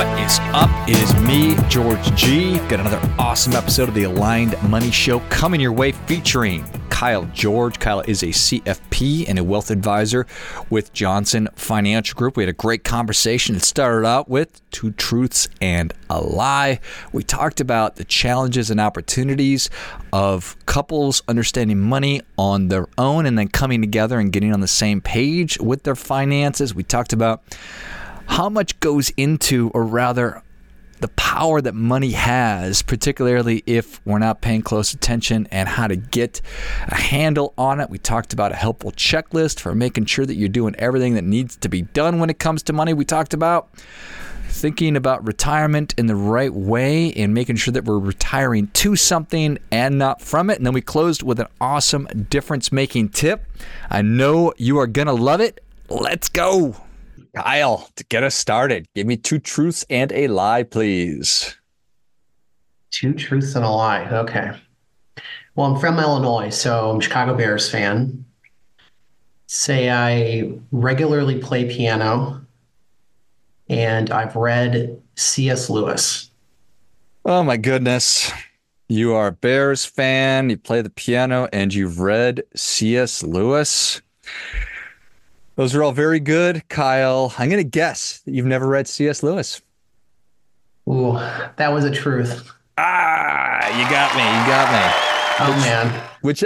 What is up? It is me, George G. Got another awesome episode of the Aligned Money Show coming your way featuring Kyle George. Kyle is a CFP and a wealth advisor with Johnson Financial Group. We had a great conversation. It started out with two truths and a lie. We talked about the challenges and opportunities of couples understanding money on their own and then coming together and getting on the same page with their finances. We talked about how much goes into, or rather, the power that money has, particularly if we're not paying close attention, and how to get a handle on it. We talked about a helpful checklist for making sure that you're doing everything that needs to be done when it comes to money. We talked about thinking about retirement in the right way and making sure that we're retiring to something and not from it. And then we closed with an awesome difference-making tip. I know you are going to love it. Let's go. Kyle, to get us started, give me two truths and a lie, please. Two truths and a lie. Okay. Well, I'm from Illinois, so I'm a Chicago Bears fan. Say I regularly play piano, and I've read C.S. Lewis. Oh, my goodness. You are a Bears fan, you play the piano, and you've read C.S. Lewis. Those are all very good, Kyle. I'm going to guess that you've never read C.S. Lewis. Ooh, that was a truth. You got me. Oh, man.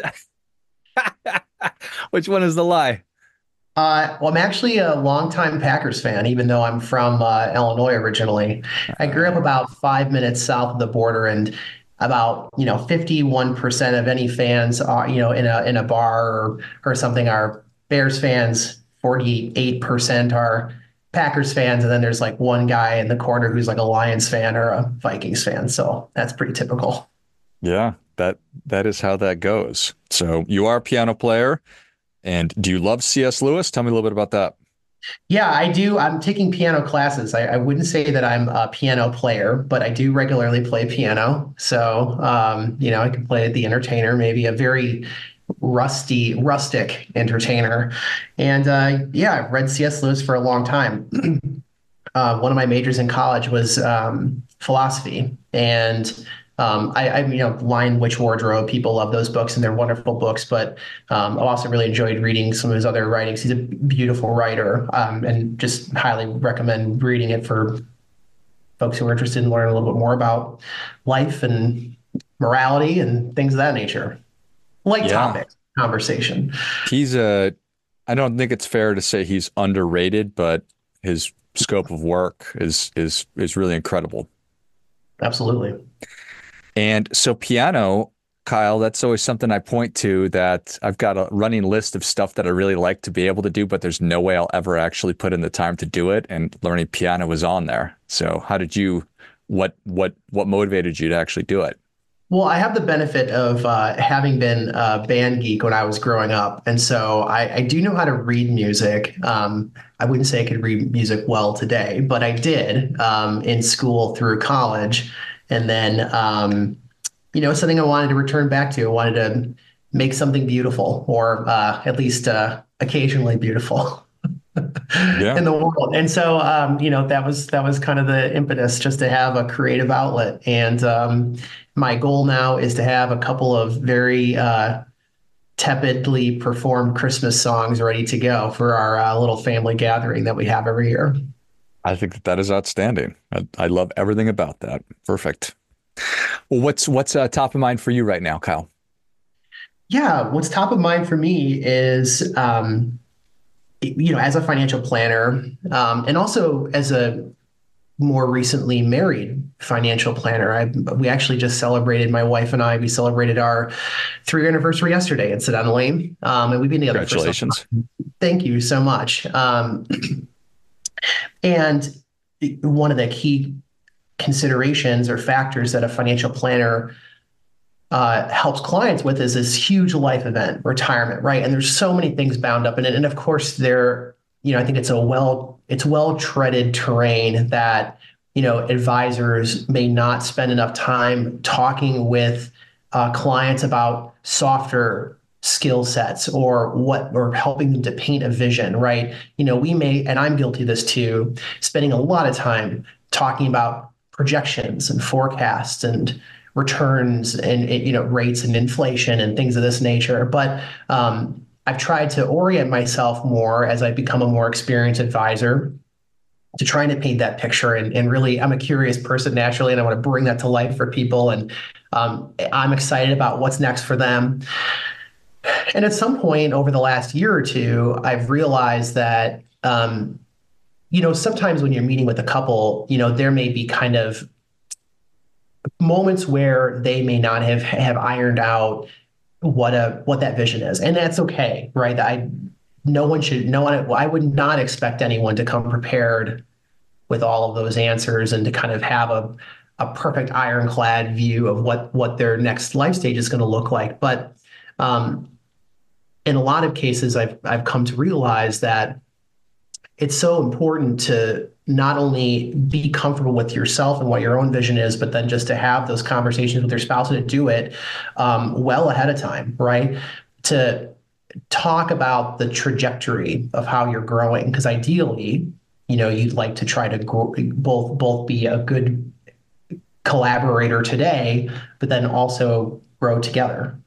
Which one is the lie? Well, I'm actually a longtime Packers fan, even though I'm from Illinois originally. I grew up about 5 minutes south of the border, and about 51% of any fans are in a bar or something are Bears fans. 48% are Packers fans, and then there's like one guy in the corner who's like a Lions fan or a Vikings fan. So that's pretty typical. Yeah, that is how that goes. So you are a piano player, and do you love C.S. Lewis? Tell me a little bit about that. Yeah, I do. I'm taking piano classes. I wouldn't say that I'm a piano player, but I do regularly play piano. So, I can play the entertainer, maybe a very rustic entertainer. And I've read C.S. Lewis for a long time. One of my majors in college was philosophy. And Lion, Witch, Wardrobe, people love those books and they're wonderful books. But I've also really enjoyed reading some of his other writings. He's a beautiful writer, and just highly recommend reading it for folks who are interested in learning a little bit more about life and morality and things of that nature. Topic conversation. I don't think it's fair to say he's underrated, but his scope of work is really incredible. Absolutely. And so piano, Kyle, that's always something I point to, that I've got a running list of stuff that I really like to be able to do, but there's no way I'll ever actually put in the time to do it. And learning piano was on there. So what motivated you to actually do it? Well, I have the benefit of having been a band geek when I was growing up. And so I do know how to read music. I wouldn't say I could read music well today, but I did in school through college. And then, it's something I wanted to return back to. I wanted to make something beautiful, or at least occasionally beautiful. In the world. And so, that was kind of the impetus, just to have a creative outlet. And my goal now is to have a couple of very tepidly performed Christmas songs ready to go for our little family gathering that we have every year. I think that is outstanding. I love everything about that. Perfect. Well, what's top of mind for you right now, Kyle? Yeah, what's top of mind for me is as a financial planner, and also as a more recently married financial planner. We actually just celebrated, my wife and I, we celebrated our 3-year anniversary yesterday, incidentally. And we've been together. Congratulations. For some time. Thank you so much. And one of the key considerations or factors that a financial planner helps clients with is this huge life event, retirement, right? And there's so many things bound up in it. And of course, I think it's well-treaded terrain that, advisors may not spend enough time talking with clients about softer skill sets or helping them to paint a vision, right? We may, and I'm guilty of this too, spending a lot of time talking about projections and forecasts and returns and rates and inflation and things of this nature. But I've tried to orient myself more as I've become a more experienced advisor to trying to paint that picture. And really, I'm a curious person naturally, and I want to bring that to life for people. And I'm excited about what's next for them. And at some point over the last year or two, I've realized that, sometimes when you're meeting with a couple, there may be kind of moments where they may not have ironed out what that vision is. And that's okay, right? I would not expect anyone to come prepared with all of those answers and to kind of have a perfect ironclad view of what their next life stage is going to look like. But in a lot of cases, I've come to realize that it's so important to not only be comfortable with yourself and what your own vision is, but then just to have those conversations with your spouse and to do it well ahead of time, right? To talk about the trajectory of how you're growing, because ideally, you'd like to try to both be a good collaborator today, but then also grow together.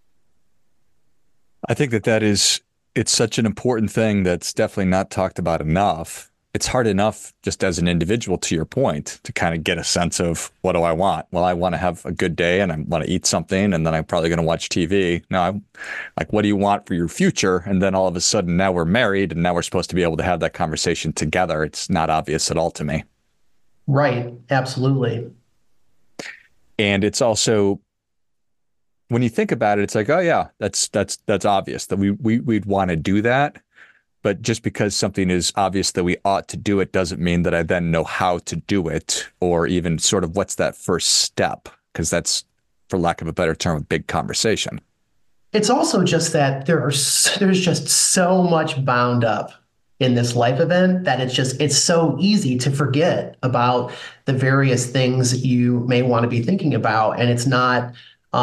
I think it's such an important thing that's definitely not talked about enough. It's hard enough just as an individual, to your point, to kind of get a sense of what do I want? Well, I want to have a good day and I want to eat something and then I'm probably going to watch TV. Now, I'm like, what do you want for your future? And then all of a sudden now we're married and now we're supposed to be able to have that conversation together. It's not obvious at all to me. Right. Absolutely. And it's also, when you think about it, it's like, oh yeah, that's obvious that we'd want to do that. But just because something is obvious that we ought to do it doesn't mean that I then know how to do it, or even sort of what's that first step, because that's, for lack of a better term, a big conversation. It's also just that there's just so much bound up in this life event that it's so easy to forget about the various things you may want to be thinking about. And it's not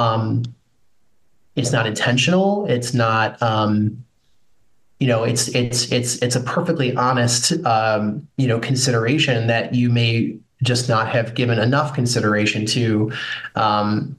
intentional. It's not, it's a perfectly honest, consideration that you may just not have given enough consideration to, and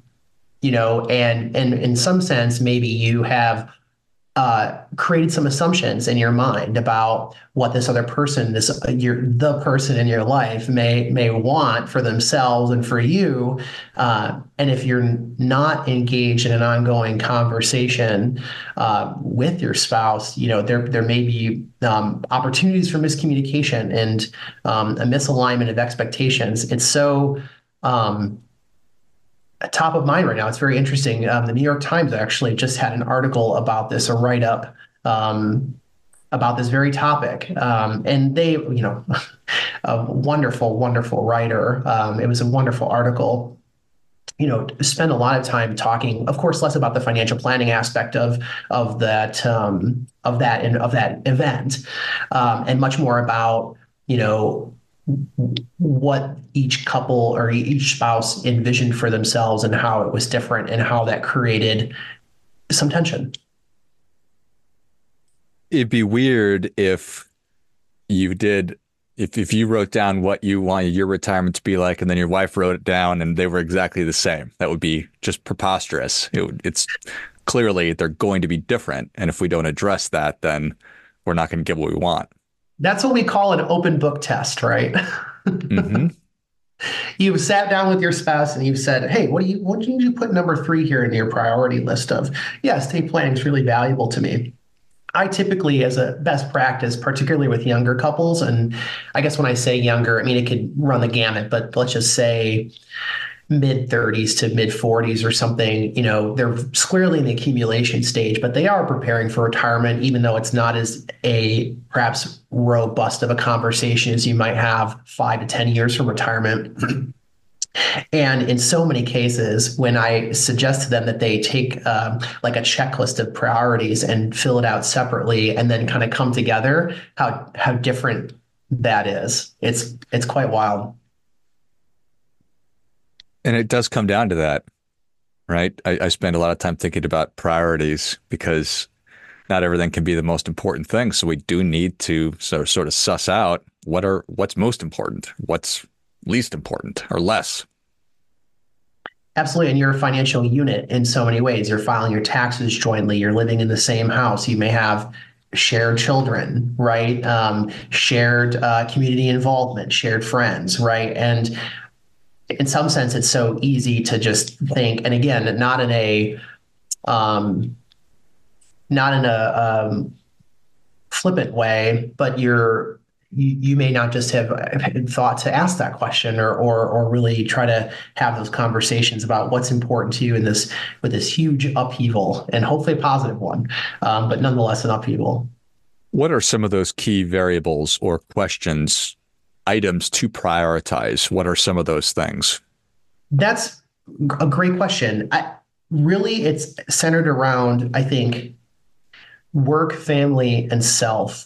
in some sense, maybe you have created some assumptions in your mind about what this other person, the person in your life may want for themselves and for you. And if you're not engaged in an ongoing conversation with your spouse, there may be opportunities for miscommunication and a misalignment of expectations. It's so top of mind right now. It's very interesting. The New York Times actually just had an article about this, a write-up about this very topic. And they, a wonderful, wonderful writer. It was a wonderful article. Spend a lot of time talking, of course, less about the financial planning aspect of that event, and much more about, what each couple or each spouse envisioned for themselves and how it was different and how that created some tension. It'd be weird if you wrote down what you wanted your retirement to be like, and then your wife wrote it down and they were exactly the same. That would be just preposterous. It's clearly they're going to be different. And if we don't address that, then we're not going to get what we want. That's what we call an open book test, right? Mm-hmm. You've sat down with your spouse and you've said, hey, what did you put number 3 here in your priority list of? Yeah, estate planning is really valuable to me. I typically, as a best practice, particularly with younger couples, and I guess when I say younger, I mean, it could run the gamut, but let's just say mid 30s to mid 40s or something, they're squarely in the accumulation stage, but they are preparing for retirement, even though it's not as perhaps robust of a conversation as you might have 5 to 10 years from retirement. And in so many cases, when I suggest to them that they take like a checklist of priorities and fill it out separately and then kind of come together, how different that is. It's quite wild. And it does come down to that, right? I spend a lot of time thinking about priorities because not everything can be the most important thing. So we do need to sort of suss out what's most important, what's least important or less. Absolutely. And you're a financial unit in so many ways. You're filing your taxes jointly. You're living in the same house. You may have shared children, right? Shared community involvement, shared friends, right? And in some sense, it's so easy to just think, and again, um, not in a flippant way, but you may not just have thought to ask that question or really try to have those conversations about what's important to you in this with this huge upheaval, and hopefully a positive one, but nonetheless an upheaval. What are some of those key variables or questions, items to prioritize? What are some of those things? That's a great question. Really, it's centered around, I think, work, family, and self.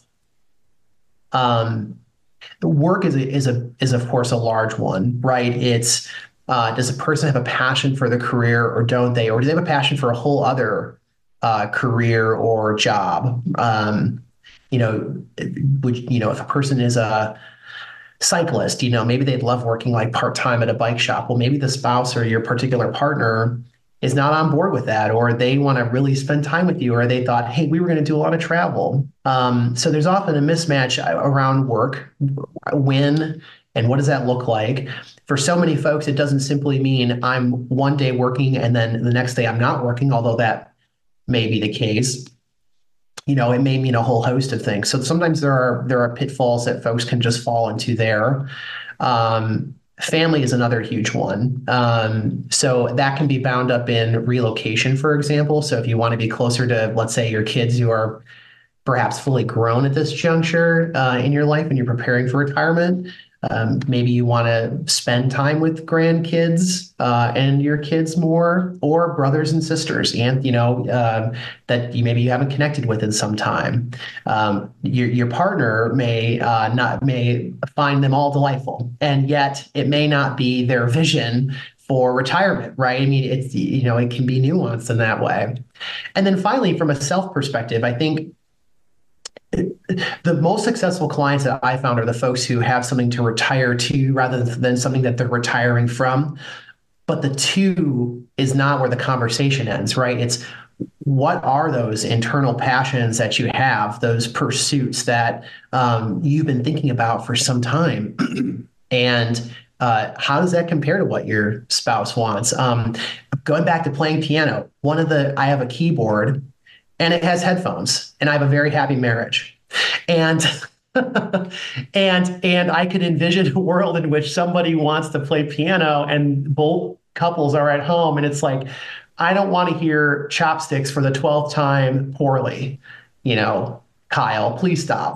The work is of course a large one, right? It's does a person have a passion for the career or don't they, or do they have a passion for a whole other career or job? You know, if a person is a cyclist, maybe they'd love working like part-time at a bike shop. Well, maybe the spouse or your particular partner is not on board with that, or they want to really spend time with you, or they thought, hey, we were going to do a lot of travel. So there's often a mismatch around work, when and what does that look like? For so many folks, it doesn't simply mean I'm one day working and then the next day I'm not working, although that may be the case. It may mean a whole host of things. So sometimes there are pitfalls that folks can just fall into there. Family is another huge one. So that can be bound up in relocation, for example. So if you want to be closer to, let's say, your kids who are perhaps fully grown at this juncture in your life and you're preparing for retirement, maybe you want to spend time with grandkids and your kids more, or brothers and sisters, and that you haven't connected with in some time. Your partner may find them all delightful, and yet it may not be their vision for retirement, right? I mean, it can be nuanced in that way. And then finally, from a self perspective, I think the most successful clients that I found are the folks who have something to retire to rather than something that they're retiring from. But the two is not where the conversation ends, right? It's what are those internal passions that you have, those pursuits that you've been thinking about for some time? And how does that compare to what your spouse wants? Going back to playing piano, I have a keyboard and it has headphones, and I have a very happy marriage. And and I could envision a world in which somebody wants to play piano and both couples are at home, and it's like, I don't want to hear chopsticks for the 12th time poorly. Kyle, please stop.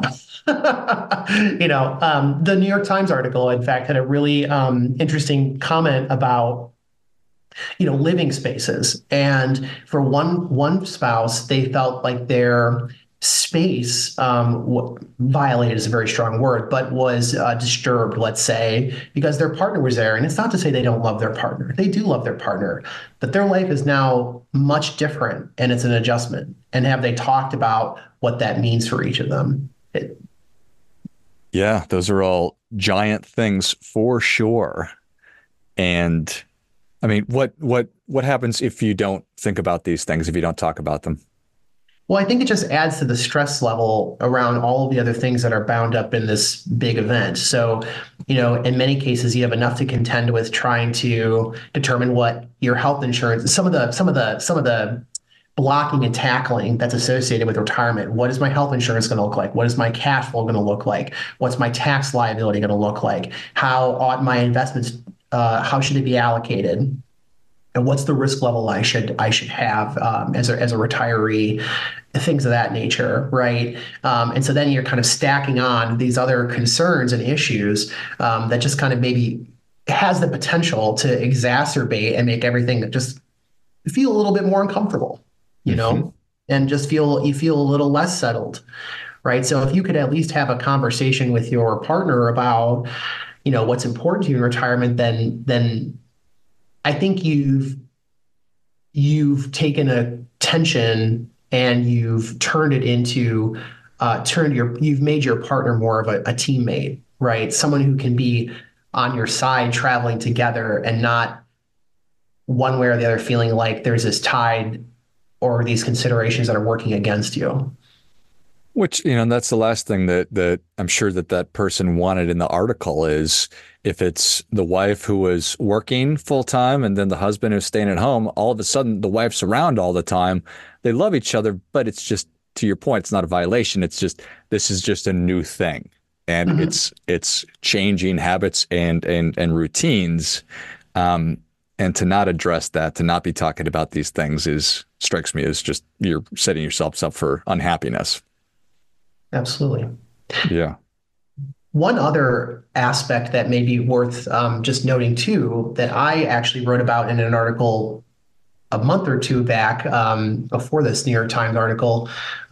The New York Times article, in fact, had a really interesting comment about living spaces. And for one spouse, they felt like their space, violated is a very strong word, but was disturbed, let's say, because their partner was there. And it's not to say they don't love their partner. They do love their partner, but their life is now much different, and it's an adjustment. And have they talked about what that means for each of them? Yeah, those are all giant things for sure. And I mean, what happens if you don't think about these things, if you don't talk about them? Well, I think it just adds to the stress level around all of the other things that are bound up in this big event. So, in many cases, you have enough to contend with trying to determine what your health insurance, some of the blocking and tackling that's associated with retirement. What is my health insurance going to look like? What is my cash flow going to look like? What's my tax liability going to look like? How ought my investments, how should it be allocated? And what's the risk level I should have as a retiree, things of that nature, right? And so then you're kind of stacking on these other concerns and issues that just kind of maybe has the potential to exacerbate and make everything just feel a little bit more uncomfortable, and just you feel a little less settled, right? So if you could at least have a conversation with your partner about, what's important to you in retirement, then I think you've taken a tension and you've turned it into you've made your partner more of a teammate, right? Someone who can be on your side traveling together, and not one way or the other feeling like there's this tide or these considerations that are working against you. Which, that's the last thing that I'm sure that person wanted in the article is if it's the wife who was working full time and then the husband who's staying at home, all of a sudden the wife's around all the time. They love each other, but it's just, to your point, it's not a violation. It's just, this is just a new thing. And mm-hmm. it's changing habits and routines. And to not address that, to not be talking about these things strikes me as just, you're setting yourselves up for unhappiness. Absolutely. Yeah. One other aspect that may be worth just noting too, that I actually wrote about in an article a month or two back before this New York Times article,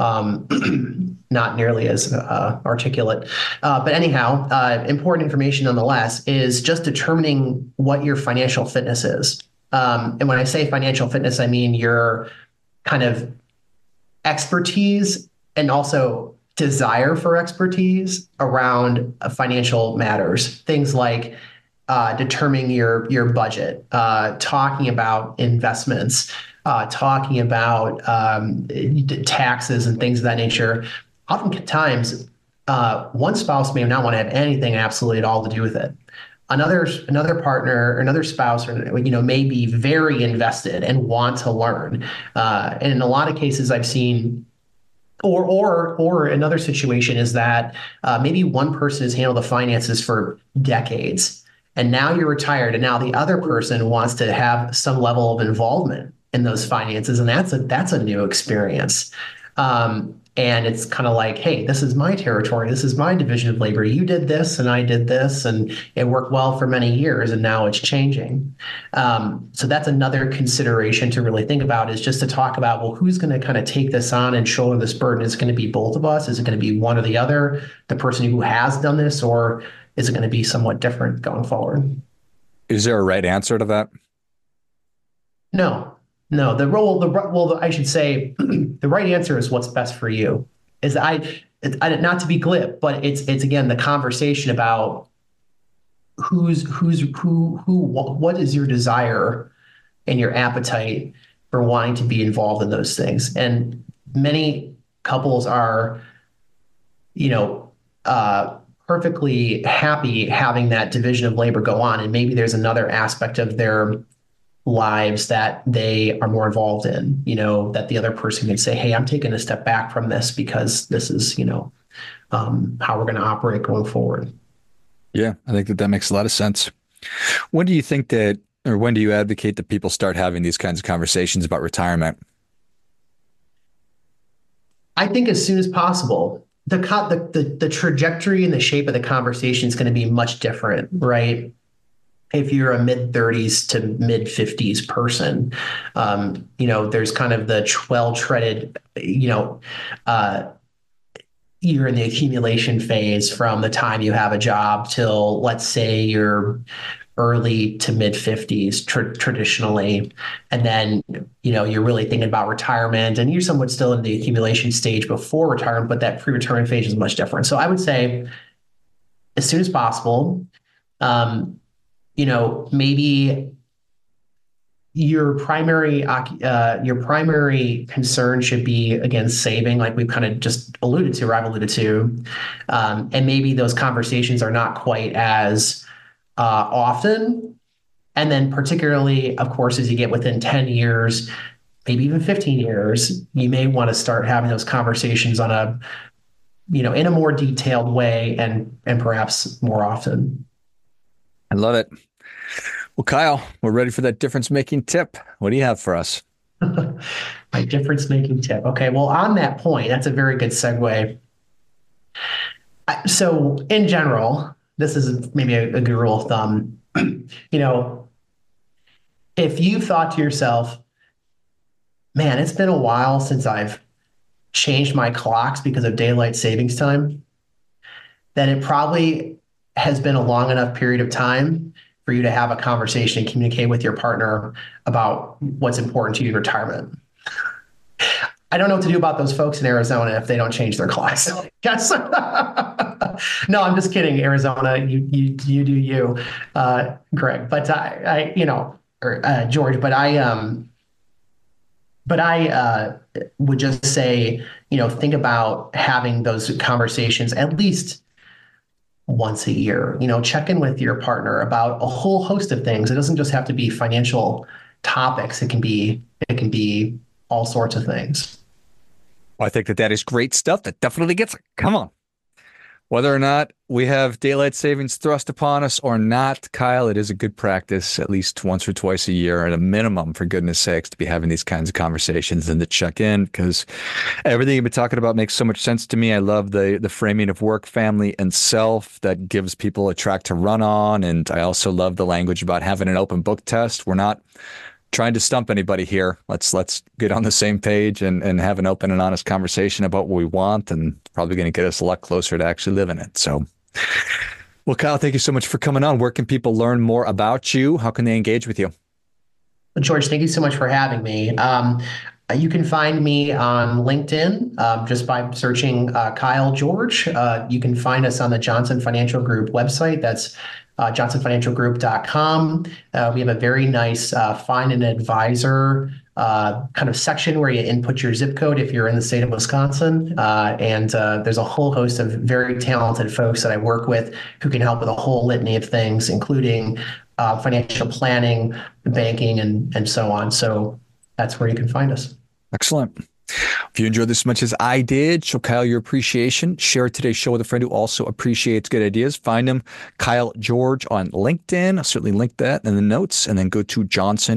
not nearly as articulate. But anyhow, important information nonetheless, is just determining what your financial fitness is. And when I say financial fitness, I mean your kind of expertise and also desire for expertise around financial matters. Things like determining your budget, talking about investments, talking about taxes and things of that nature. Oftentimes, one spouse may not want to have anything absolutely at all to do with it. Another partner, another spouse, may be very invested and want to learn. And in a lot of cases, I've seen. Or another situation is that maybe one person has handled the finances for decades, and now you're retired, and now the other person wants to have some level of involvement in those finances, and that's a new experience. And it's kind of like, hey, this is my territory. This is my division of labor. You did this and I did this, and it worked well for many years, and now it's changing. So that's another consideration to really think about, is just to talk about, well, who's going to kind of take this on and shoulder this burden? Is it going to be both of us? Is it going to be one or the other, the person who has done this, or is it going to be somewhat different going forward? Is there a right answer to that? No. I should say the right answer is what's best for you. Not to be glib, but it's again the conversation about what is your desire and your appetite for wanting to be involved in those things. And many couples are, perfectly happy having that division of labor go on, and maybe there's another aspect of their lives that they are more involved in, that the other person can say, hey, I'm taking a step back from this because this is, how we're going to operate going forward. Yeah, I think that makes a lot of sense. When do you think when do you advocate that people start having these kinds of conversations about retirement? I think as soon as possible. The trajectory and the shape of the conversation is going to be much different, right? If you're a mid-30s to mid-50s person, there's kind of the well-treaded, you're in the accumulation phase from the time you have a job till, let's say, you're early to mid-50s traditionally. And then, you're really thinking about retirement, and you're somewhat still in the accumulation stage before retirement, but that pre-retirement phase is much different. So I would say as soon as possible. Maybe your primary concern should be, again, saving, like we've kind of just alluded to, or I've alluded to. And maybe those conversations are not quite as often. And then particularly, of course, as you get within 10 years, maybe even 15 years, you may want to start having those conversations on in a more detailed way and perhaps more often. I love it. Well, Kyle, we're ready for that difference-making tip. What do you have for us? My difference-making tip. Okay, well, on that point, that's a very good segue. So in general, this is maybe a good rule of thumb. If you thought to yourself, man, it's been a while since I've changed my clocks because of daylight savings time, then it probably has been a long enough period of time for you to have a conversation and communicate with your partner about what's important to you in retirement. I don't know what to do about those folks in Arizona if they don't change their class. Yes. No, I'm just kidding. Arizona, you do you, Greg. But George. But I would just say, think about having those conversations at least once a year. Check in with your partner about a whole host of things. It doesn't just have to be financial topics. It can be all sorts of things. I think that is great stuff. That definitely gets it. Come on. Whether or not we have daylight savings thrust upon us or not, Kyle, it is a good practice at least once or twice a year at a minimum, for goodness sakes, to be having these kinds of conversations and to check in, because everything you've been talking about makes so much sense to me. I love the framing of work, family, and self that gives people a track to run on. And I also love the language about having an open book test. We're not trying to stump anybody here. Let's get on the same page and have an open and honest conversation about what we want, and probably going to get us a lot closer to actually living it. So, well, Kyle, thank you so much for coming on. Where can people learn more about you? How can they engage with you? George, thank you so much for having me. You can find me on LinkedIn just by searching Kyle George. You can find us on the Johnson Financial Group website. That's johnsonfinancialgroup.com. We have a very nice Find an Advisor kind of section where you input your zip code if you're in the state of Wisconsin. And there's a whole host of very talented folks that I work with who can help with a whole litany of things, including financial planning, banking, and so on. So that's where you can find us. Excellent. If you enjoyed this as much as I did, show Kyle your appreciation. Share today's show with a friend who also appreciates good ideas. Find him, Kyle George, on LinkedIn. I'll certainly link that in the notes. And then go to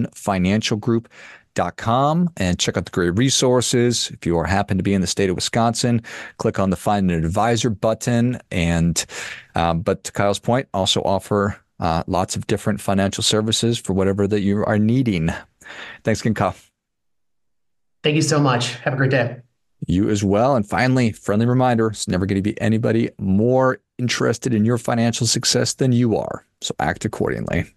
johnsonfinancialgroup.com and check out the great resources. If you happen to be in the state of Wisconsin, click on the Find an Advisor button. And but to Kyle's point, also offer lots of different financial services for whatever that you are needing. Thanks again, Kyle. Thank you so much. Have a great day. You as well. And finally, friendly reminder, it's never going to be anybody more interested in your financial success than you are. So act accordingly.